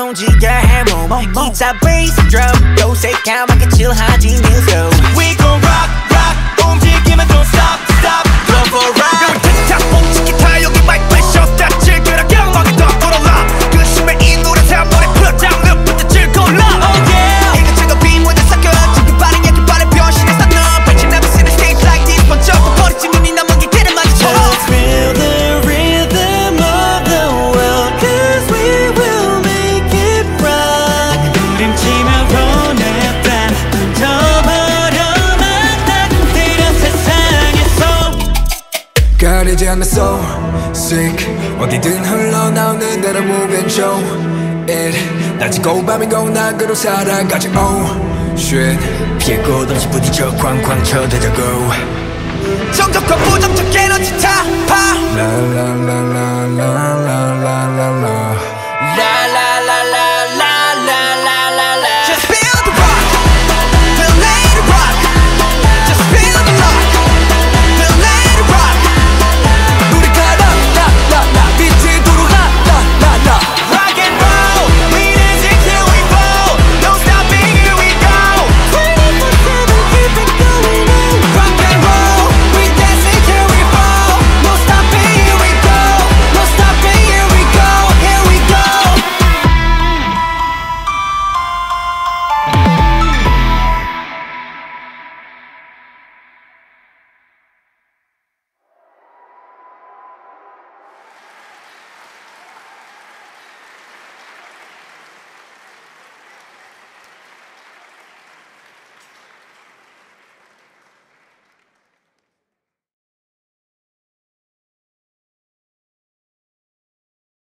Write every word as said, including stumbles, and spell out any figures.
움직여 해몸 기타 베이스 드럼 요새까맣게 칠하지 new flow We gon' rock rock 움직이면 don't stop stop Go for a ride 틱탁 멈춘 기타 여기 마이크 프레셔 딱 즐겨라 경악이 더 불어라 그 심해 이 노래 다 머리 풀어 장르부터 즐거울라 Oh yeah 이거 제가 빈무대 섞여 지금 빠른 약간 빠른 변신해서 너 But you never seen a stage like this 번쩍 버리지 눈이 남은 기대를 마주쳐 Let's feel the rhythm of the world Cause we will make it rock 부림치며 보냈다 던져버려만 딱 때려 세상에서 가리지 않는 soul sick 어디든 흘러나오는 대로 move and show it 낮이고 밤이고 낙으로 살아가지 oh shit 피해 곳 없이 부딪혀 쾅쾅 쳐대자고